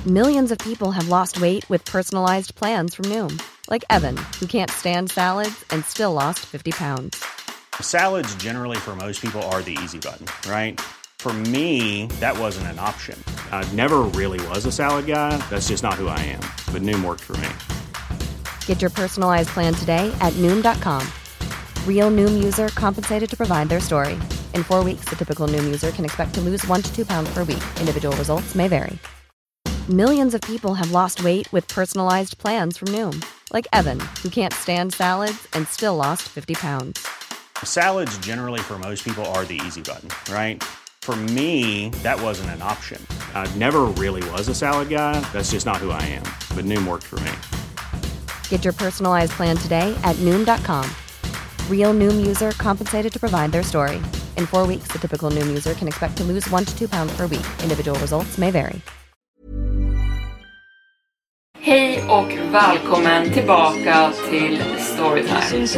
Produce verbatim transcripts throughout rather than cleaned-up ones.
Millions of people have lost weight with personalized plans from Noom. Like Evan, who can't stand salads and still lost fifty pounds. Salads generally for most people are the easy button, right? For me, that wasn't an option. I never really was a salad guy. That's just not who I am. But Noom worked for me. Get your personalized plan today at Noom dot com. Real Noom user compensated to provide their story. In four weeks, the typical Noom user can expect to lose one to two pounds per week. Individual results may vary. Millions of people have lost weight with personalized plans from Noom. Like Evan, who can't stand salads and still lost fifty pounds. Salads generally for most people are the easy button, right? For me, that wasn't an option. I never really was a salad guy. That's just not who I am. But Noom worked for me. Get your personalized plan today at Noom dot com. Real Noom user compensated to provide their story. In four weeks, the typical Noom user can expect to lose one to two pounds per week. Individual results may vary. Hej och välkommen tillbaka till Storytime.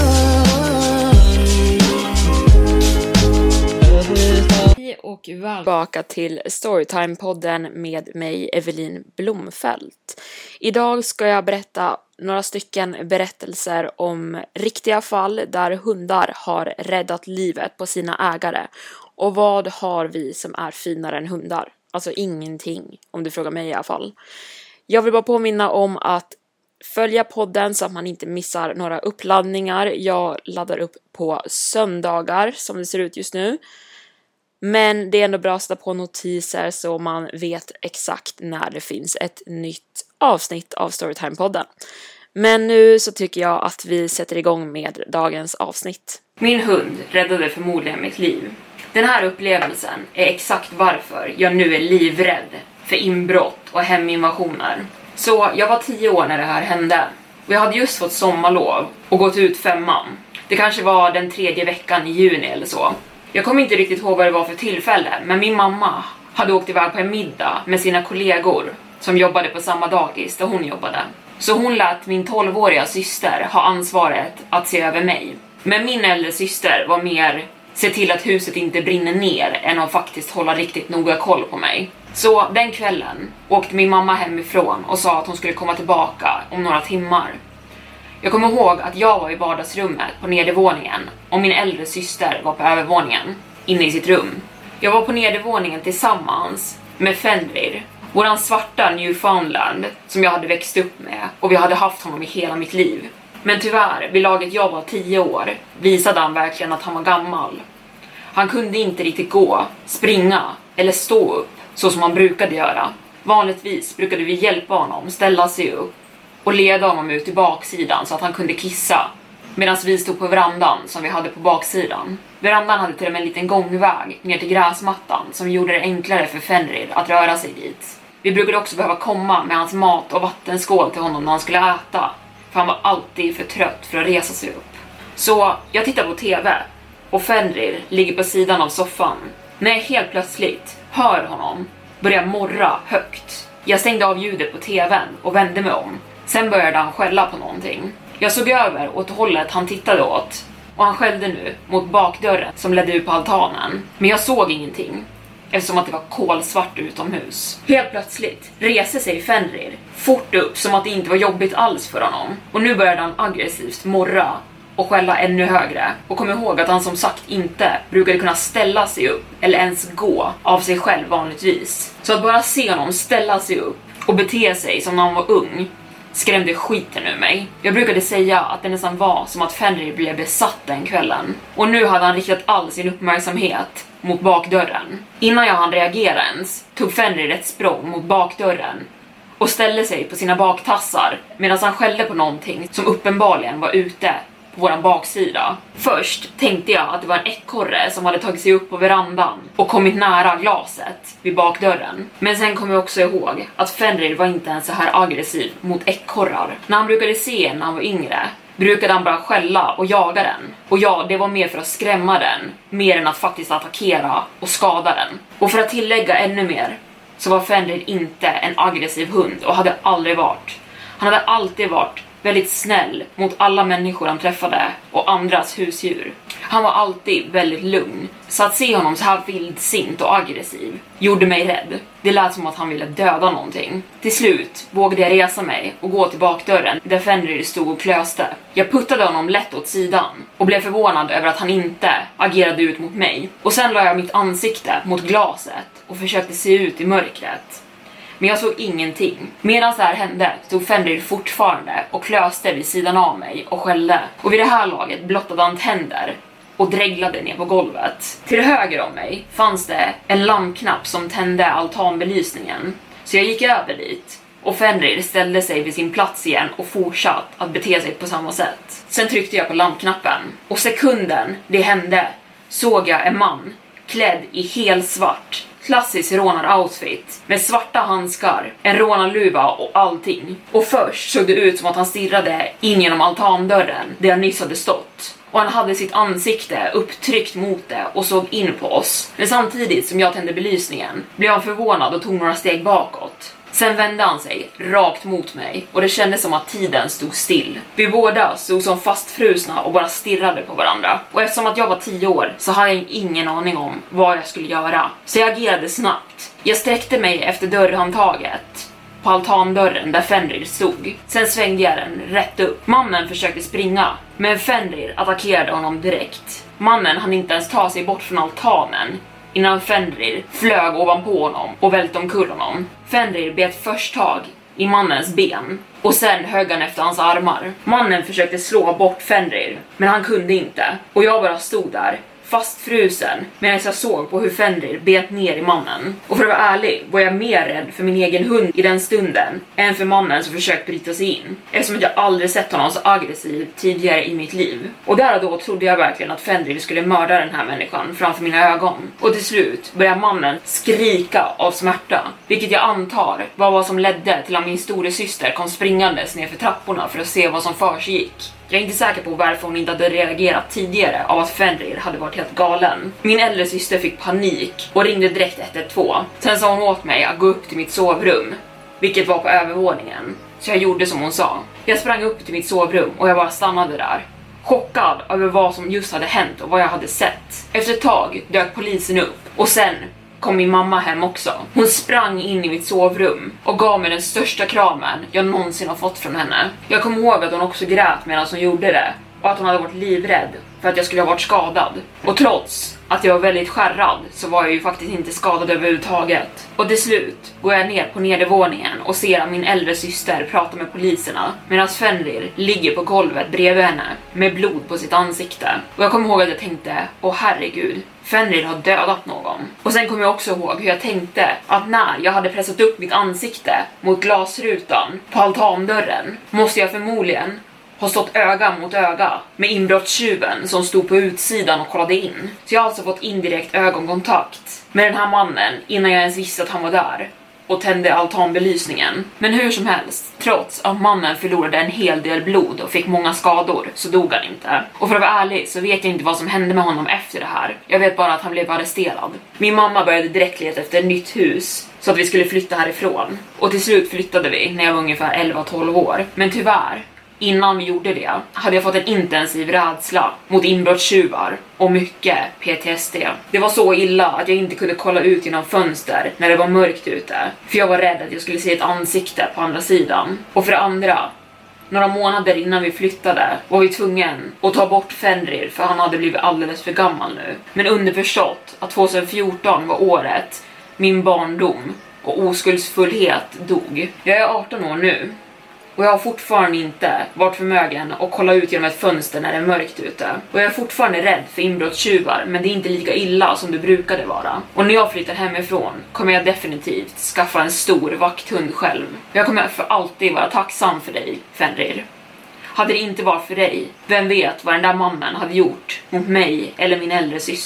Hej och välkommen tillbaka till Storytime-podden med mig, Evelin Blomfelt. Idag ska jag berätta några stycken berättelser om riktiga fall där hundar har räddat livet på sina ägare. Och vad har vi som är finare än hundar? Alltså ingenting, om du frågar mig i alla fall. Jag vill bara påminna om att följa podden så att man inte missar några uppladdningar. Jag laddar upp på söndagar som det ser ut just nu. Men det är ändå bra att sätta på notiser så man vet exakt när det finns ett nytt avsnitt av Storytime-podden. Men nu så tycker jag att vi sätter igång med dagens avsnitt. Min hund räddade förmodligen mitt liv. Den här upplevelsen är exakt varför jag nu är livrädd för inbrott och heminvasioner. Så jag var tio år när det här hände. Och jag hade just fått sommarlov och gått ut femman. Det kanske var den tredje veckan i juni eller så. Jag kommer inte riktigt ihåg vad det var för tillfälle, men min mamma hade åkt iväg på en middag med sina kollegor som jobbade på samma dagis där hon jobbade. Så hon lät min tolvåriga syster ha ansvaret att se över mig. Men min äldre syster var mer se till att huset inte brinner ner än att faktiskt hålla riktigt noga koll på mig. Så den kvällen åkte min mamma hemifrån och sa att hon skulle komma tillbaka om några timmar. Jag kommer ihåg att jag var i vardagsrummet på nedervåningen och min äldre syster var på övervåningen, inne i sitt rum. Jag var på nedervåningen tillsammans med Fenrir, våran svarta Newfoundland som jag hade växt upp med och vi hade haft honom i hela mitt liv. Men tyvärr, vid laget jag var tio år, visade han verkligen att han var gammal. Han kunde inte riktigt gå, springa eller stå upp så som han brukade göra. Vanligtvis brukade vi hjälpa honom ställa sig upp och leda honom ut till baksidan så att han kunde kissa. Medan vi stod på verandan som vi hade på baksidan. Verandan hade till och med en liten gångväg ner till gräsmattan som gjorde det enklare för Fenrir att röra sig dit. Vi brukade också behöva komma med hans mat och vattenskål till honom när han skulle äta. För han var alltid för trött för att resa sig upp. Så jag tittar på tv och Fenrir ligger på sidan av soffan. När jag helt plötsligt hör honom börja morra högt. Jag stängde av ljudet på tvn och vände mig om. Sen började han skälla på någonting. Jag såg över åt hållet han tittade åt. Och han skällde nu mot bakdörren som ledde ut på altanen. Men jag såg ingenting. Eftersom att det var kolsvart utomhus. Helt plötsligt reser sig Fenrir fort upp som att det inte var jobbigt alls för honom. Och nu började han aggressivt morra och skälla ännu högre. Och kom ihåg att han som sagt inte brukade kunna ställa sig upp eller ens gå av sig själv vanligtvis. Så att bara se honom ställa sig upp och bete sig som när han var ung skrämde skiten ur mig. Jag brukade säga att det nästan var som att Fenrir blev besatt den kvällen. Och nu hade han riktat all sin uppmärksamhet mot bakdörren. Innan jag hann reagera ens tog Fenrir ett språng mot bakdörren och ställde sig på sina baktassar medan han skällde på någonting som uppenbarligen var ute på våran baksida. Först tänkte jag att det var en ekorre som hade tagit sig upp på verandan och kommit nära glaset vid bakdörren. Men sen kom jag också ihåg att Fenrir var inte ens så här aggressiv mot ekorrar. När han brukade se en när han var yngre brukade han bara skälla och jaga den. Och ja, det var mer för att skrämma den, mer än att faktiskt attackera och skada den. Och för att tillägga ännu mer så var Fenrir inte en aggressiv hund och hade aldrig varit. Han hade alltid varit väldigt snäll mot alla människor han träffade och andras husdjur. Han var alltid väldigt lugn, så att se honom så här vildsint och aggressiv gjorde mig rädd. Det lät som att han ville döda någonting. Till slut vågade jag resa mig och gå till bakdörren där Fenrir stod och klöste. Jag puttade honom lätt åt sidan och blev förvånad över att han inte agerade ut mot mig. Och sen la jag mitt ansikte mot glaset och försökte se ut i mörkret. Men jag såg ingenting. Medan det här hände stod Fenrir fortfarande och klöste vid sidan av mig och skällde. Och vid det här laget blottade han tänder och dreglade ner på golvet. Till höger om mig fanns det en lampknapp som tände altanbelysningen. Så jag gick över dit och Fenrir ställde sig vid sin plats igen och fortsatte att bete sig på samma sätt. Sen tryckte jag på lampknappen och sekunden det hände såg jag en man klädd i helt svart. Klassisk rånar-outfit med svarta handskar, en rånarluva och allting. Och först såg det ut som att han stirrade in genom altandörren där jag nyss hade stått. Och han hade sitt ansikte upptryckt mot det och såg in på oss. Men samtidigt som jag tände belysningen blev han förvånad och tog några steg bakåt. Sen vände han sig rakt mot mig och det kändes som att tiden stod still. Vi båda stod som fastfrusna och bara stirrade på varandra. Och eftersom att jag var tio år så hade jag ingen aning om vad jag skulle göra. Så jag agerade snabbt. Jag sträckte mig efter dörrhandtaget på altandörren där Fenrir stod. Sen svängde jag den rätt upp. Mannen försökte springa, men Fenrir attackerade honom direkt. Mannen hann inte ens ta sig bort från altanen innan Fenrir flög ovanpå honom och välte omkull honom. Fenrir bet först tag i mannens ben och sen högg han efter hans armar. Mannen försökte slå bort Fenrir, men han kunde inte. Och jag bara stod där, fastfrusen, medan jag såg på hur Fenrir bet ner i mannen. Och för att vara ärlig var jag mer rädd för min egen hund i den stunden än för mannen som försökt bryta sig in. Eftersom jag aldrig sett honom så aggressiv tidigare i mitt liv. Och där och då trodde jag verkligen att Fenrir skulle mörda den här människan framför mina ögon. Och till slut började mannen skrika av smärta, vilket jag antar var vad som ledde till att min store syster kom springandes ner för trapporna för att se vad som försiggick. Jag är inte säker på varför hon inte hade reagerat tidigare av att Fenrir hade varit helt galen. Min äldre syster fick panik och ringde direkt ett ett två. Sen sa hon åt mig att gå upp till mitt sovrum, vilket var på övervåningen. Så jag gjorde som hon sa. Jag sprang upp till mitt sovrum och jag bara stannade där, chockad över vad som just hade hänt och vad jag hade sett. Efter ett tag dök polisen upp och sen kom min mamma hem också. Hon sprang in i mitt sovrum och gav mig den största kramen jag någonsin har fått från henne. Jag kommer ihåg att hon också grät medan hon gjorde det och att hon hade varit livrädd för att jag skulle ha varit skadad. Och trots att jag var väldigt skärrad så var jag ju faktiskt inte skadad överhuvudtaget. Och till slut går jag ner på nedervåningen och ser att min äldre syster pratar med poliserna medan Fenrir ligger på golvet bredvid henne med blod på sitt ansikte. Och jag kommer ihåg att jag tänkte, åh herregud, Fenrir har dödat någon. Och sen kommer jag också ihåg hur jag tänkte att när jag hade pressat upp mitt ansikte mot glasrutan på altandörren måste jag förmodligen har stått öga mot öga med inbrottstjuven som stod på utsidan och kollade in. Så jag har alltså fått indirekt ögonkontakt med den här mannen innan jag ens visste att han var där och tände altanbelysningen. Men hur som helst, trots att mannen förlorade en hel del blod och fick många skador så dog han inte. Och för att vara ärlig så vet jag inte vad som hände med honom efter det här. Jag vet bara att han blev arresterad. Min mamma började direkt leta efter ett nytt hus så att vi skulle flytta härifrån. Och till slut flyttade vi när jag var ungefär elva tolv år. Men tyvärr, innan vi gjorde det hade jag fått en intensiv rädsla mot inbrottstjuvar och mycket P T S D. Det var så illa att jag inte kunde kolla ut genom fönster när det var mörkt ute. För jag var rädd att jag skulle se ett ansikte på andra sidan. Och för det andra, några månader innan vi flyttade var vi tvungen att ta bort Fenrir för han hade blivit alldeles för gammal nu. Men underförstått att tjugohundrafjorton var året min barndom och oskuldsfullhet dog. Jag är arton år nu. Och jag har fortfarande inte varit förmögen att kolla ut genom ett fönster när det är mörkt ute. Och jag är fortfarande rädd för inbrottstjuvar, men det är inte lika illa som det brukade vara. Och när jag flyttar hemifrån kommer jag definitivt skaffa en stor vakthund själv. Jag kommer för alltid vara tacksam för dig, Fenrir. Hade det inte varit för dig, vem vet vad den där mannen hade gjort mot mig eller min äldre syster.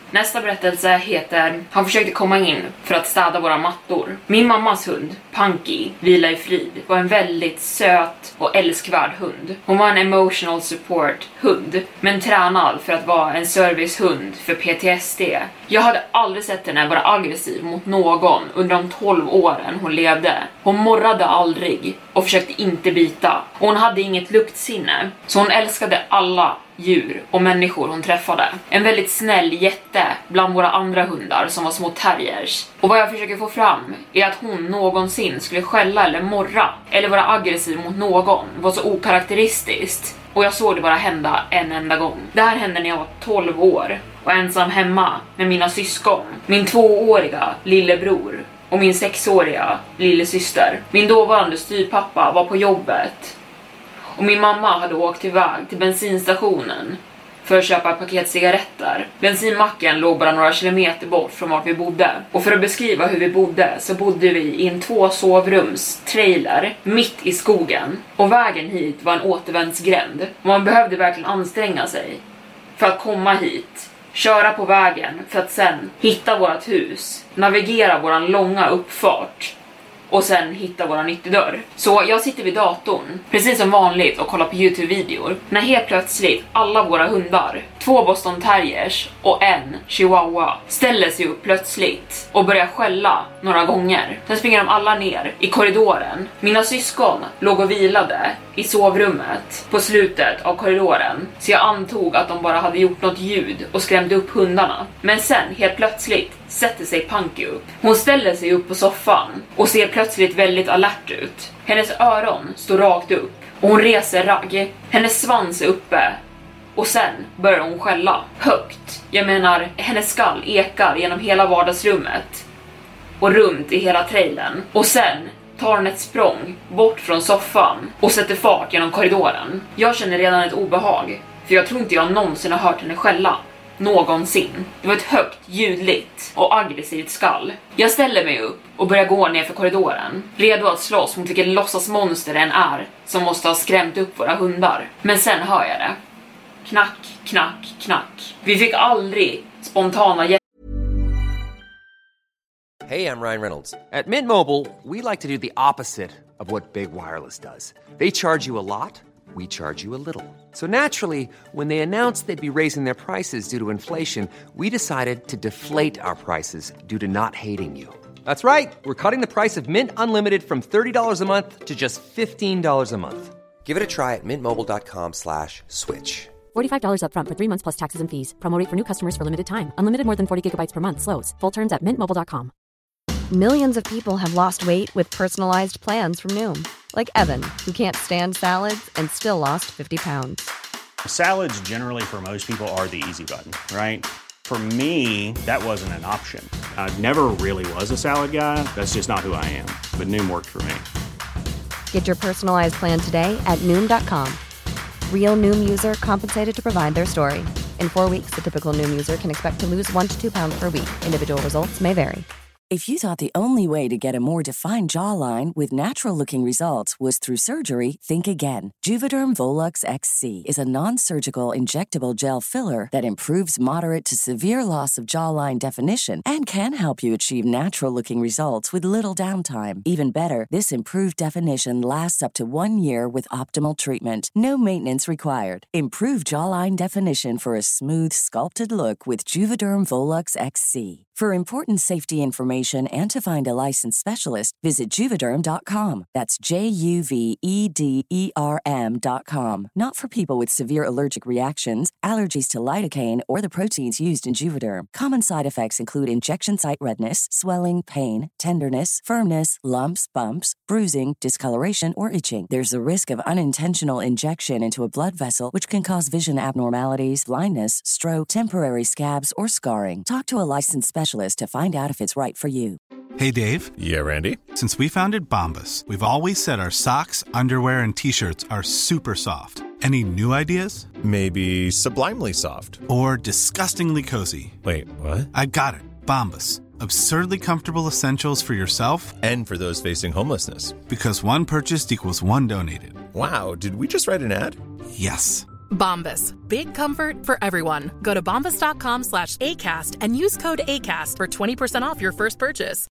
Nästa berättelse heter Han försökte komma in för att städa våra mattor. Min mammas hund, Punky, vila i frid, var en väldigt söt och älskvärd hund. Hon var en emotional support hund, men tränad för att vara en servicehund för P T S D. Jag hade aldrig sett henne vara aggressiv mot någon under de tolv åren hon levde. Hon morrade aldrig och försökte inte bita. Och hon hade inget luktsinne, så hon älskade alla djur och människor hon träffade. En väldigt snäll jätte bland våra andra hundar som var små terriers. Och vad jag försöker få fram är att hon någonsin skulle skälla eller morra eller vara aggressiv mot någon var så okaraktäristiskt. Och jag såg det bara hända en enda gång. Det här hände när jag var tolv år och ensam hemma med mina syskon. Min tvååriga lillebror och min sexåriga lillasyster. Min dåvarande styrpappa var på jobbet. Och min mamma hade åkt iväg till bensinstationen för att köpa ett paket cigaretter. Bensinmacken låg bara några kilometer bort från vart vi bodde. Och för att beskriva hur vi bodde så bodde vi i en två sovrums trailer mitt i skogen. Och vägen hit var en återvändsgränd. Och man behövde verkligen anstränga sig för att komma hit. Köra på vägen för att sen hitta vårt hus. Navigera våran långa uppfart. Och sen hitta våra nyttodörr. Så jag sitter vid datorn, precis som vanligt, och kollar på YouTube-videor. När helt plötsligt alla våra hundar, två Boston Terriers och en Chihuahua, ställer sig upp plötsligt och börjar skälla några gånger. Sen springer de alla ner i korridoren. Mina syskon låg och vilade i sovrummet på slutet av korridoren. Så jag antog att de bara hade gjort något ljud och skrämde upp hundarna. Men sen helt plötsligt sätter sig Punky upp. Hon ställer sig upp på soffan och ser plötsligt väldigt alert ut. Hennes öron står rakt upp och hon reser ragg. Hennes svans är uppe och sen börjar hon skälla högt. Jag menar, hennes skall ekar genom hela vardagsrummet och runt i hela trailern. Och sen tar hon ett språng bort från soffan och sätter fart genom korridoren. Jag känner redan ett obehag, för jag tror inte jag någonsin har hört henne skälla. Någonsin. Det var ett högt, ljudligt och aggressivt skall. Jag ställer mig upp och börjar gå ner för korridoren, redo att slåss mot vilken låtsasmonster den är som måste ha skrämt upp våra hundar. Men sen hör jag det. Knack, knack, knack. Vi fick aldrig spontana hjälp. Hey, I'm Ryan Reynolds. At Mint Mobile, we like to do the opposite of what Big Wireless does. They charge you a lot. We charge you a little. So naturally, when they announced they'd be raising their prices due to inflation, we decided to deflate our prices due to not hating you. That's right. We're cutting the price of Mint Unlimited from thirty dollars a month to just fifteen dollars a month. Give it a try at mintmobile.com slash switch. forty-five dollars up front for three months plus taxes and fees. Promo rate for new customers for limited time. Unlimited more than forty gigabytes per month. Slows full terms at mint mobile dot com. Millions of people have lost weight with personalized plans from Noom. Like Evan, who can't stand salads and still lost fifty pounds. Salads generally for most people are the easy button, right? For me, that wasn't an option. I never really was a salad guy. That's just not who I am. But Noom worked for me. Get your personalized plan today at Noom dot com. Real Noom user compensated to provide their story. In four weeks, the typical Noom user can expect to lose one to two pounds per week. Individual results may vary. If you thought the only way to get a more defined jawline with natural-looking results was through surgery, think again. Juvederm Volux X C is a non-surgical injectable gel filler that improves moderate to severe loss of jawline definition and can help you achieve natural-looking results with little downtime. Even better, this improved definition lasts up to one year with optimal treatment. No maintenance required. Improve jawline definition for a smooth, sculpted look with Juvederm Volux X C. For important safety information and to find a licensed specialist, visit Juvederm dot com. That's J U V E D E R M dot com. Not for people with severe allergic reactions, allergies to lidocaine, or the proteins used in Juvederm. Common side effects include injection site redness, swelling, pain, tenderness, firmness, lumps, bumps, bruising, discoloration, or itching. There's a risk of unintentional injection into a blood vessel, which can cause vision abnormalities, blindness, stroke, temporary scabs, or scarring. Talk to a licensed specialist to find out if it's right for you. Hey, Dave. Yeah, Randy. Since we founded Bombas, we've always said our socks, underwear, and T-shirts are super soft. Any new ideas? Maybe sublimely soft. Or disgustingly cozy. Wait, what? I got it. Bombas. Absurdly comfortable essentials for yourself and for those facing homelessness. Because one purchased equals one donated. Wow, did we just write an ad? Yes. Bombas. Big comfort for everyone. Go to bombas.com slash ACAST and use code ACAST for twenty percent off your first purchase.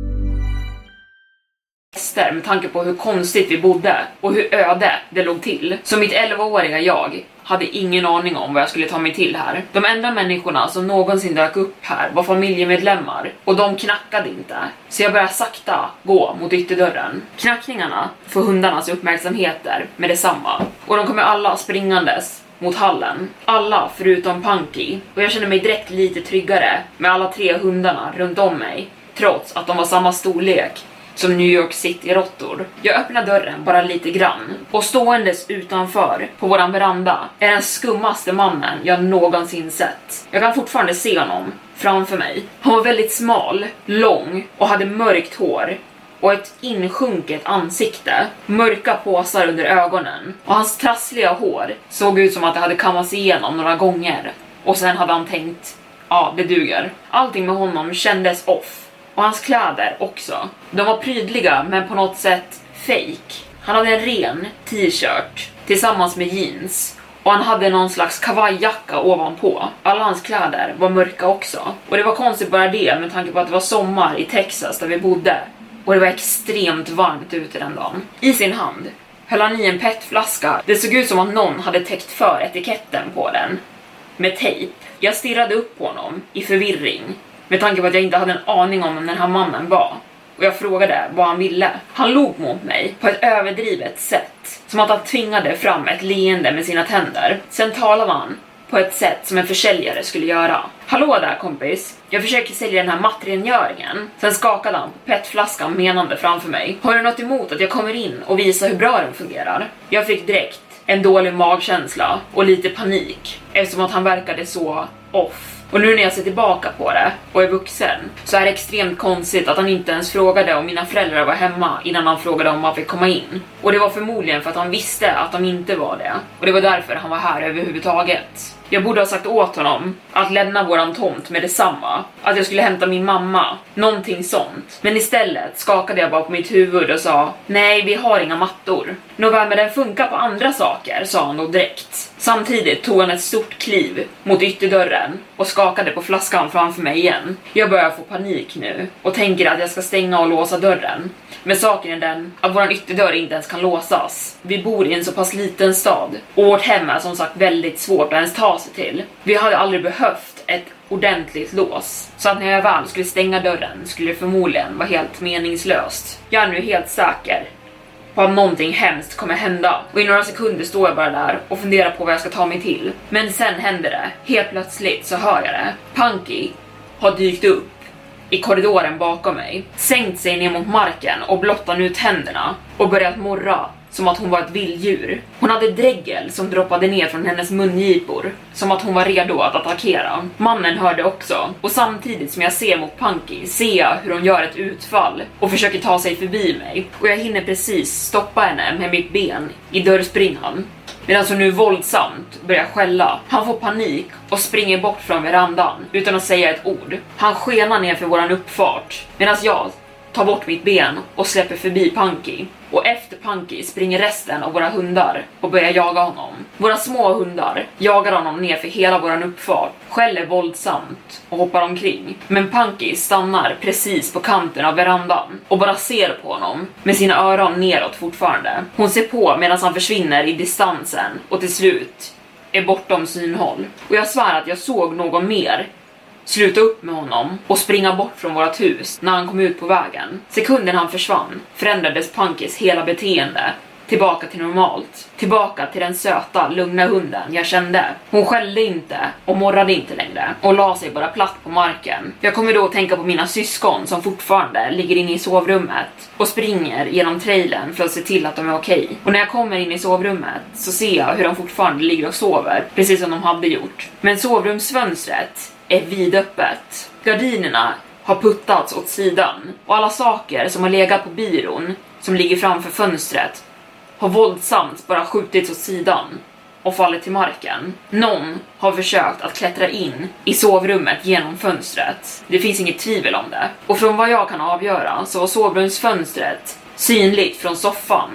Med tanke på hur konstigt vi bodde och hur öde det låg till. Så mitt elvaåriga jag hade ingen aning om vad jag skulle ta mig till här. De enda människorna som någonsin dök upp här var familjemedlemmar och de knackade inte. Så jag började sakta gå mot ytterdörren. Knackningarna får hundarnas uppmärksamheter med detsamma. Och de kommer alla springandes mot hallen. Alla förutom Punky. Och jag kände mig direkt lite tryggare med alla tre hundarna runt om mig. Trots att de var samma storlek som New York City-råttor. Jag öppnar dörren bara lite grann och ståendes utanför på våran veranda är den skummaste mannen jag någonsin sett. Jag kan fortfarande se honom framför mig. Han var väldigt smal, lång och hade mörkt hår och ett insjunket ansikte, mörka påsar under ögonen och hans trassliga hår såg ut som att det hade kammats igenom några gånger och sen hade han tänkt, ja det duger. Allting med honom kändes off. Och hans kläder också. De var prydliga men på något sätt fake. Han hade en ren t-shirt tillsammans med jeans. Och han hade någon slags kavajjacka ovanpå. Alla hans kläder var mörka också. Och det var konstigt bara det med tanke på att det var sommar i Texas där vi bodde. Och det var extremt varmt ute den dagen. I sin hand höll han i en petflaska. Det såg ut som att någon hade täckt för etiketten på den med tejp. Jag stirrade upp på honom i förvirring. Med tanke på att jag inte hade en aning om vem den här mannen var. Och jag frågade vad han ville. Han log mot mig på ett överdrivet sätt. Som att han tvingade fram ett leende med sina tänder. Sen talade han på ett sätt som en försäljare skulle göra. Hallå där kompis. Jag försöker sälja den här mattrengöringen. Sen skakade han på petflaskan menande framför mig. Har du något emot att jag kommer in och visar hur bra den fungerar? Jag fick direkt en dålig magkänsla och lite panik. Eftersom att han verkade så off. Och nu när jag ser tillbaka på det och är vuxen så är det extremt konstigt att han inte ens frågade om mina föräldrar var hemma innan han frågade om han fick komma in. Och det var förmodligen för att han visste att de inte var det. Och det var därför han var här överhuvudtaget. Jag borde ha sagt åt honom att lämna våran tomt med detsamma. Att jag skulle hämta min mamma. Någonting sånt. Men istället skakade jag bara på mitt huvud och sa: nej, vi har inga mattor. Nåväl, men den funkar på andra saker, sa han då direkt. Samtidigt tog han ett stort kliv mot ytterdörren och skakade på flaskan framför mig igen. Jag börjar få panik nu och tänker att jag ska stänga och låsa dörren. Men saken är den att våran ytterdörr inte ens kan låsas. Vi bor i en så pass liten stad och vårt hem är som sagt väldigt svårt att ens ta sig till. Vi hade aldrig behövt ett ordentligt lås. Så att när jag väl skulle stänga dörren skulle det förmodligen vara helt meningslöst. Jag är nu helt säker på att någonting hemskt kommer hända. Och i några sekunder står jag bara där och funderar på vad jag ska ta mig till. Men sen händer det. Helt plötsligt så hör jag det. Punky har dykt upp i korridoren bakom mig, sänkt sig ner mot marken och blottat ut händerna och börjat morra som att hon var ett vilddjur. Hon hade dregel som droppade ner från hennes mungipor, som att hon var redo att attackera. Mannen hörde också, och samtidigt som jag ser mot Punky ser jag hur hon gör ett utfall och försöker ta sig förbi mig. Och jag hinner precis stoppa henne med mitt ben i dörrspringan. Medan hon nu våldsamt börjar skälla. Han får panik och springer bort från verandan utan att säga ett ord. Han skenar ner för våran uppfart medan jag tar bort mitt ben och släpper förbi Punky. Och efter Punky springer resten av våra hundar och börjar jaga honom. Våra små hundar jagar honom ner för hela våran uppfart, skäller våldsamt och hoppar omkring. Men Punky stannar precis på kanten av verandan och bara ser på honom med sina öron neråt fortfarande. Hon ser på medan han försvinner i distansen och till slut är bortom synhåll. Och jag svär att jag såg någon mer sluta upp med honom och springa bort från vårt hus när han kom ut på vägen. Sekunden han försvann förändrades Punkys hela beteende tillbaka till normalt. Tillbaka till den söta, lugna hunden jag kände. Hon skällde inte och morrade inte längre och la sig bara platt på marken. Jag kommer då att tänka på mina syskon som fortfarande ligger inne i sovrummet och springer genom trailern för att se till att de är okej. Och när jag kommer in i sovrummet så ser jag hur de fortfarande ligger och sover, precis som de hade gjort. Men sovrumsfönstret är vidöppet. Gardinerna har puttats åt sidan och alla saker som har legat på byrån som ligger framför fönstret har våldsamt bara skjutits åt sidan och fallit till marken. Någon har försökt att klättra in i sovrummet genom fönstret. Det finns inget tvivel om det. Och från vad jag kan avgöra så var sovrumsfönstret synligt från soffan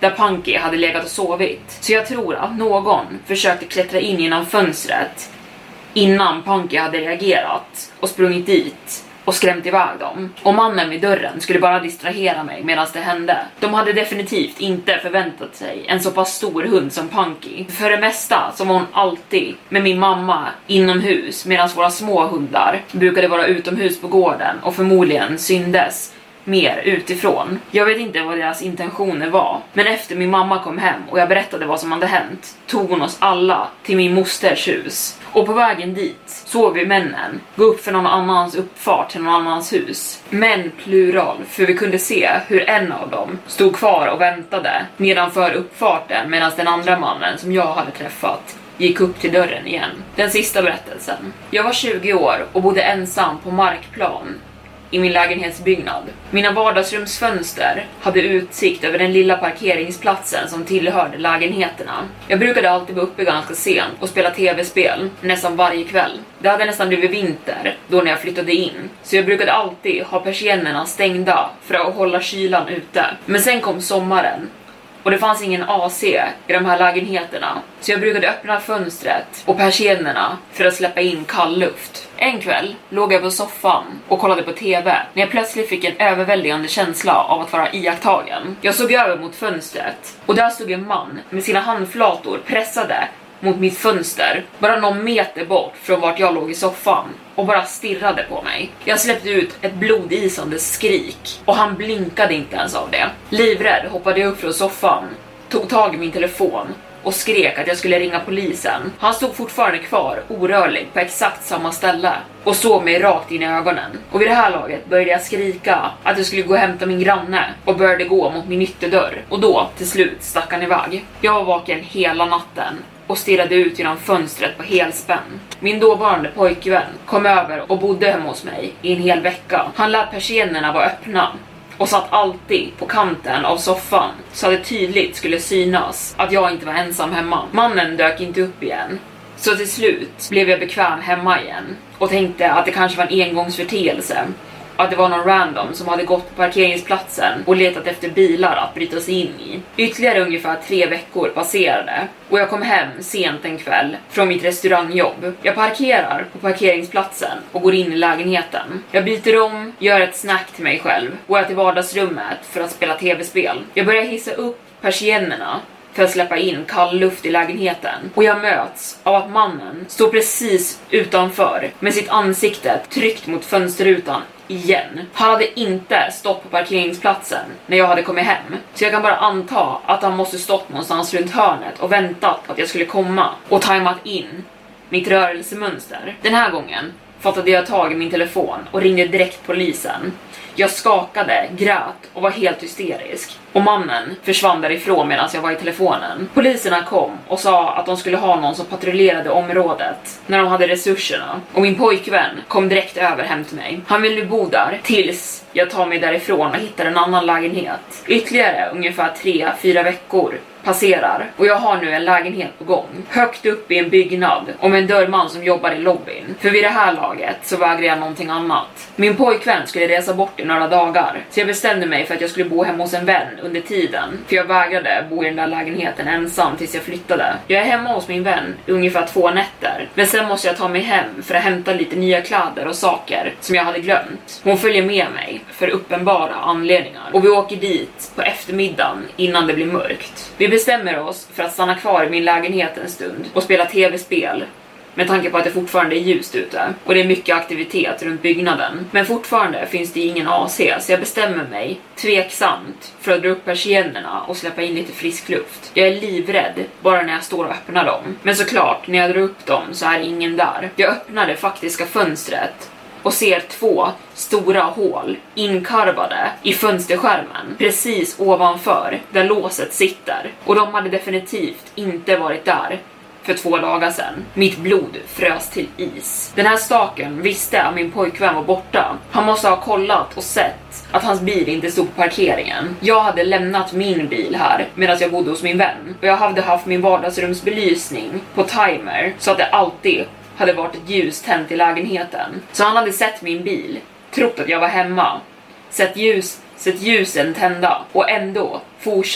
där Punky hade legat och sovit. Så jag tror att någon försökte klättra in genom fönstret innan Punky hade reagerat och sprungit dit och skrämt iväg dem. Och mannen vid dörren skulle bara distrahera mig medan det hände. De hade definitivt inte förväntat sig en så pass stor hund som Punky. För det mesta så var hon alltid med min mamma inomhus, medan våra små hundar brukade vara utomhus på gården och förmodligen syndes mer utifrån. Jag vet inte vad deras intentioner var, men efter min mamma kom hem och jag berättade vad som hade hänt, tog hon oss alla till min mosters hus. Och på vägen dit såg vi männen gå upp för någon annans uppfart till någon annans hus. Män plural, för vi kunde se hur en av dem stod kvar och väntade nedanför uppfarten medan den andra mannen som jag hade träffat gick upp till dörren igen. Den sista berättelsen. Jag var tjugo år och bodde ensam på markplan i min lägenhetsbyggnad. Mina vardagsrumsfönster hade utsikt över den lilla parkeringsplatsen som tillhörde lägenheterna. Jag brukade alltid vara uppe ganska sent och spela tv-spel nästan varje kväll. Det hade nästan blivit vinter då när jag flyttade in, så jag brukade alltid ha persiennerna stängda för att hålla kylan ute. Men sen kom sommaren och det fanns ingen A C i de här lägenheterna, så jag brukade öppna fönstret och persiennerna för att släppa in kall luft. En kväll låg jag på soffan och kollade på tv när jag plötsligt fick en överväldigande känsla av att vara iakttagen. Jag såg över mot fönstret och där stod en man med sina handflator pressade mot mitt fönster, bara någon meter bort från vart jag låg i soffan, och bara stirrade på mig. Jag släppte ut ett blodisande skrik och han blinkade inte ens av det. Livrädd hoppade jag upp från soffan, tog tag i min telefon och skrek att jag skulle ringa polisen. Han stod fortfarande kvar orörlig på exakt samma ställe och såg mig rakt in i ögonen. Och vid det här laget började jag skrika att jag skulle gå och hämta min granne och började gå mot min ytterdörr. Och då till slut stack han iväg. Jag var vaken hela natten och stirrade ut genom fönstret på helspänn. Min dåvarande pojkvän kom över och bodde hemma hos mig i en hel vecka. Han lät persiennerna vara öppna och satt alltid på kanten av soffan så att det tydligt skulle synas att jag inte var ensam hemma. Mannen dök inte upp igen. Så till slut blev jag bekväm hemma igen och tänkte att det kanske var en engångsförteelse. Att det var någon random som hade gått på parkeringsplatsen och letat efter bilar att bryta sig in i. Ytterligare ungefär tre veckor passerade och jag kom hem sent en kväll från mitt restaurangjobb. Jag parkerar på parkeringsplatsen och går in i lägenheten. Jag byter om, gör ett snack till mig själv och är till vardagsrummet för att spela tv-spel. Jag börjar hissa upp persiennerna för att släppa in kall luft i lägenheten. Och jag möts av att mannen står precis utanför med sitt ansikte tryckt mot fönsterrutan igen. Han hade inte stått på parkeringsplatsen när jag hade kommit hem. Så jag kan bara anta att han måste stått någonstans runt hörnet och väntat på att jag skulle komma och tajmat in mitt rörelsemönster. Den här gången fattade jag tag i min telefon och ringde direkt polisen. Jag skakade, grät och var helt hysterisk. Och mannen försvann därifrån medan jag var i telefonen. Poliserna kom och sa att de skulle ha någon som patrullerade området när de hade resurserna. Och min pojkvän kom direkt över hem till mig. Han ville bo där tills jag tar mig därifrån och hittar en annan lägenhet. Ytterligare ungefär tre, fyra veckor passerar och jag har nu en lägenhet på gång. Högt upp i en byggnad och med en dörrman som jobbar i lobbyn. För vid det här laget så vägrar jag någonting annat. Min pojkvän skulle resa bort i några dagar, så jag bestämde mig för att jag skulle bo hemma hos en vän under tiden. För jag vägrade bo i den där lägenheten ensam tills jag flyttade. Jag är hemma hos min vän ungefär två nätter. Men sen måste jag ta mig hem för att hämta lite nya kläder och saker som jag hade glömt. Hon följer med mig för uppenbara anledningar. Och vi åker dit på eftermiddagen innan det blir mörkt. Vi bestämmer oss för att stanna kvar i min lägenhet en stund och spela tv-spel. Med tanke på att det fortfarande är ljust ute och det är mycket aktivitet runt byggnaden. Men fortfarande finns det ingen A C, så jag bestämmer mig tveksamt för att dra upp persiennerna och släppa in lite frisk luft. Jag är livrädd bara när jag står och öppnar dem. Men såklart, när jag drar upp dem så är det ingen där. Jag öppnar det faktiska fönstret och ser två stora hål inkarvade i fönsterskärmen precis ovanför där låset sitter. Och de hade definitivt inte varit där för två dagar sedan. Mitt blod frös till is. Den här staken visste att min pojkvän var borta. Han måste ha kollat och sett att hans bil inte stod på parkeringen. Jag hade lämnat min bil här medan jag bodde hos min vän. Och jag hade haft min vardagsrumsbelysning på timer så att det alltid hade varit ett ljus tänt i lägenheten. Så han hade sett min bil, trott att jag var hemma, sett, ljus, sett ljusen tända och ändå fortsatt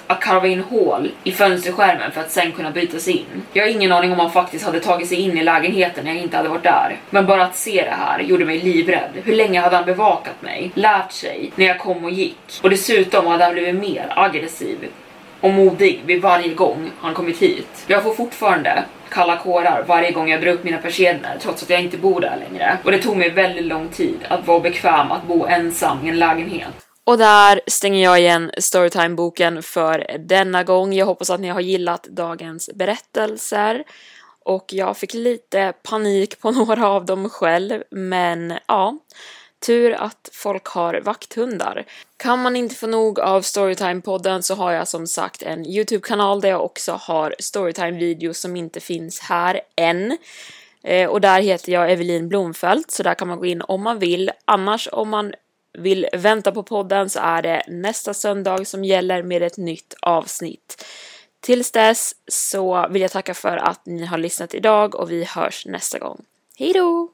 att karva in hål i fönsterskärmen för att sen kunna byta sig in. Jag har ingen aning om han faktiskt hade tagit sig in i lägenheten när jag inte hade varit där. Men bara att se det här gjorde mig livrädd. Hur länge hade han bevakat mig? Lärt sig när jag kom och gick. Och dessutom hade han blivit mer aggressiv och modig vid varje gång han kommit hit. Jag får fortfarande kalla kårar varje gång jag drar upp mina persienner trots att jag inte bor där längre. Och det tog mig väldigt lång tid att vara bekväm att bo ensam i en lägenhet. Och där stänger jag igen Storytime-boken för denna gång. Jag hoppas att ni har gillat dagens berättelser. Och jag fick lite panik på några av dem själv. Men ja, tur att folk har vakthundar. Kan man inte få nog av Storytime-podden så har jag som sagt en YouTube-kanal där jag också har Storytime-videos som inte finns här än. Eh, och där heter jag Evelin Blomfelt, så där kan man gå in om man vill. Annars om man vill vänta på podden så är det nästa söndag som gäller med ett nytt avsnitt. Tills dess så vill jag tacka för att ni har lyssnat idag och vi hörs nästa gång. Hej då!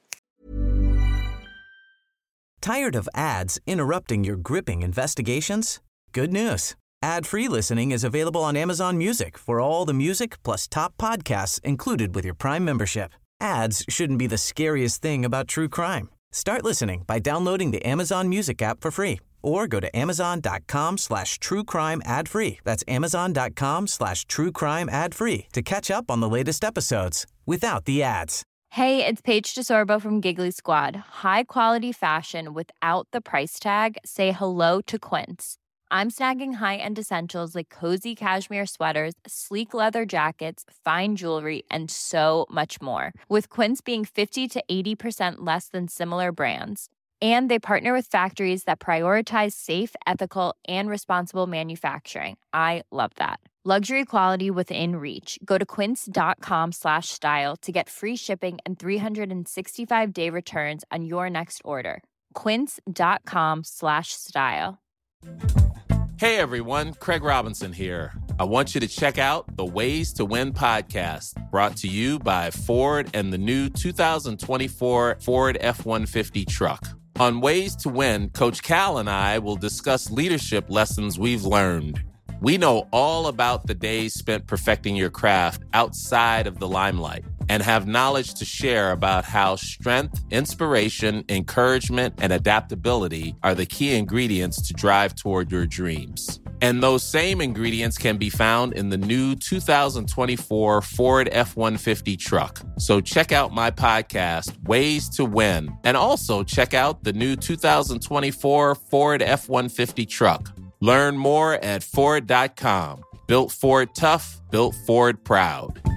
Tired of ads interrupting your gripping investigations? Good news. Ad-free listening is available on Amazon Music for all the music plus top podcasts included with your Prime membership. Ads shouldn't be the scariest thing about true crime. Start listening by downloading the Amazon Music app for free or go to amazon.com slash true crime ad free. That's amazon.com slash true crime ad free to catch up on the latest episodes without the ads. Hey, it's Paige DeSorbo from Giggly Squad. High quality fashion without the price tag. Say hello to Quince. I'm snagging high-end essentials like cozy cashmere sweaters, sleek leather jackets, fine jewelry, and so much more. With Quince being fifty to eighty percent less than similar brands. And they partner with factories that prioritize safe, ethical, and responsible manufacturing. I love that. Luxury quality within reach. Go to quince.com slash style to get free shipping and three sixty-five day returns on your next order. Quince.com slash style. Hey everyone, Craig Robinson here. I want you to check out the Ways to Win podcast, brought to you by Ford and the new two thousand twenty-four Ford F one fifty truck. On Ways to Win, Coach Cal and I will discuss leadership lessons we've learned. We know all about the days spent perfecting your craft outside of the limelight and have knowledge to share about how strength, inspiration, encouragement, and adaptability are the key ingredients to drive toward your dreams. And those same ingredients can be found in the new two thousand twenty-four Ford F one fifty truck. So check out my podcast, Ways to Win, and also check out the new two thousand twenty-four Ford F one fifty truck. Learn more at Ford dot com. Built Ford tough, built Ford proud.